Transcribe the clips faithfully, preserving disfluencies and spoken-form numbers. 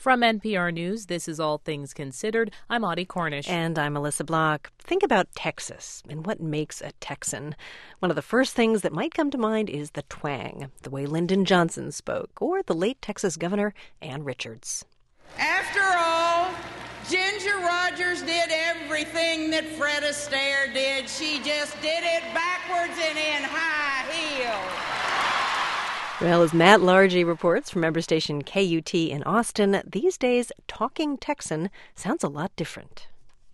From N P R News, this is All Things Considered. I'm Audie Cornish. And I'm Melissa Block. Think about Texas and what makes a Texan. One of the first things that might come to mind is the twang, the way Lyndon Johnson spoke, or the late Texas Governor Ann Richards. After all, Ginger Rogers did everything that Fred Astaire did. She just did it backwards and in high heels. Well, as Matt Largy reports from member station K U T in Austin, these days, talking Texan sounds a lot different.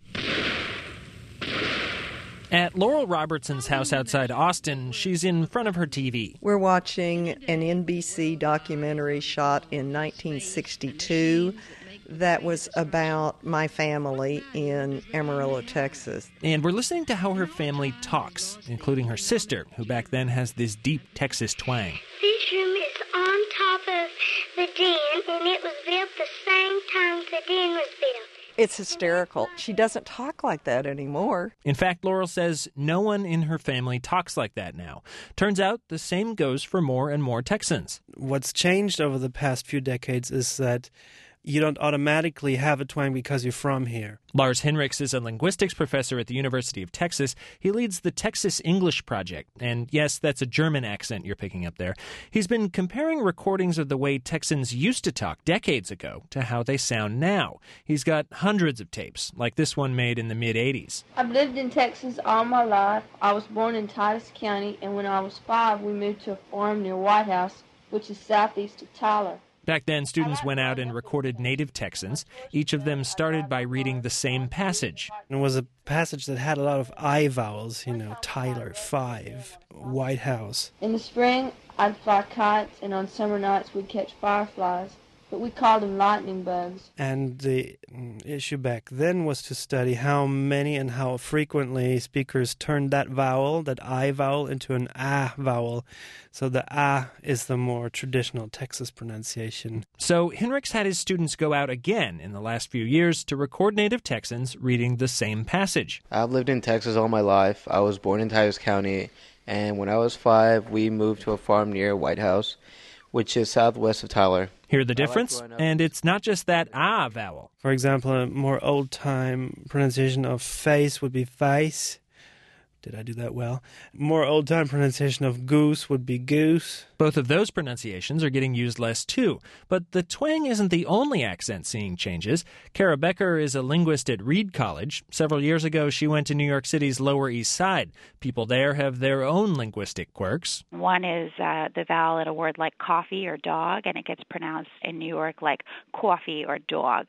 At Laurel Robertson's house outside Austin, she's in front of her T V. We're watching an N B C documentary shot in nineteen sixty-two that was about my family in Amarillo, Texas. And we're listening to how her family talks, including her sister, who back then has this deep Texas twang. This room is on top of the den, and it was built the same time the den was built. It's hysterical. She doesn't talk like that anymore. In fact, Laurel says no one in her family talks like that now. Turns out the same goes for more and more Texans. What's changed over the past few decades is that you don't automatically have a twang because you're from here. Lars Henriks is a linguistics professor at the University of Texas. He leads the Texas English Project. And yes, that's a German accent you're picking up there. He's been comparing recordings of the way Texans used to talk decades ago to how they sound now. He's got hundreds of tapes, like this one made in the mid-eighties. I've lived in Texas all my life. I was born in Titus County, and when I was five, we moved to a farm near White House, which is southeast of Tyler. Back then, students went out and recorded native Texans. Each of them started by reading the same passage. It was a passage that had a lot of I vowels, you know, Tyler, five, White House. In the spring, I'd fly kites, and on summer nights, we'd catch fireflies. But we called them lightning bugs. And the issue back then was to study how many and how frequently speakers turned that vowel, that I vowel, into an ah vowel. So the ah is the more traditional Texas pronunciation. So Henriks had his students go out again in the last few years to record native Texans reading the same passage. I've lived in Texas all my life. I was born in Titus County, and when I was five, we moved to a farm near White House, which is southwest of Tyler. Hear the difference? And it's not just that ah vowel. For example, a more old-time pronunciation of face would be face. Did I do that well? More old-time pronunciation of goose would be goose. Both of those pronunciations are getting used less, too. But the twang isn't the only accent seeing changes. Kara Becker is a linguist at Reed College. Several years ago, she went to New York City's Lower East Side. People there have their own linguistic quirks. One is uh, the vowel in a word like coffee or dog, and it gets pronounced in New York like coffee or dog.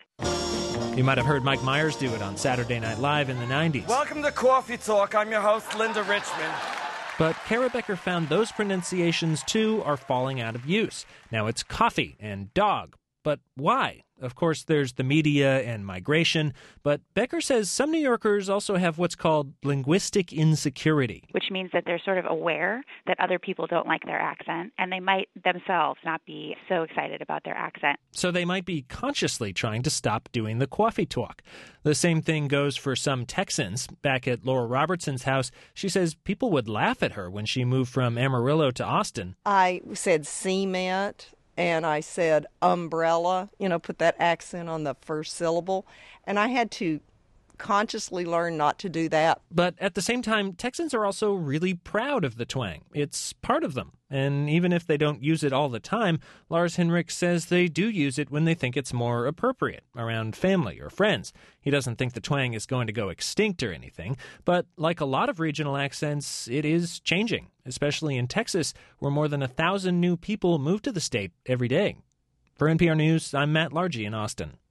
You might have heard Mike Myers do it on Saturday Night Live in the nineties. Welcome to Coffee Talk. I'm your host, Linda Richmond. But Kara Becker found those pronunciations, too, are falling out of use. Now it's coffee and dog. But why? Of course, there's the media and migration, but Becker says some New Yorkers also have what's called linguistic insecurity. Which means that they're sort of aware that other people don't like their accent, and they might themselves not be so excited about their accent. So they might be consciously trying to stop doing the coffee talk. The same thing goes for some Texans. Back at Laurel Robertson's house, she says people would laugh at her when she moved from Amarillo to Austin. I said cement. And I said umbrella, you know, put that accent on the first syllable. And I had to consciously learn not to do that. But at the same time, Texans are also really proud of the twang. It's part of them. And even if they don't use it all the time, Lars Henriks says they do use it when they think it's more appropriate, around family or friends. He doesn't think the twang is going to go extinct or anything, but like a lot of regional accents, it is changing, especially in Texas, where more than a thousand new people move to the state every day. For N P R News, I'm Matt Largy in Austin.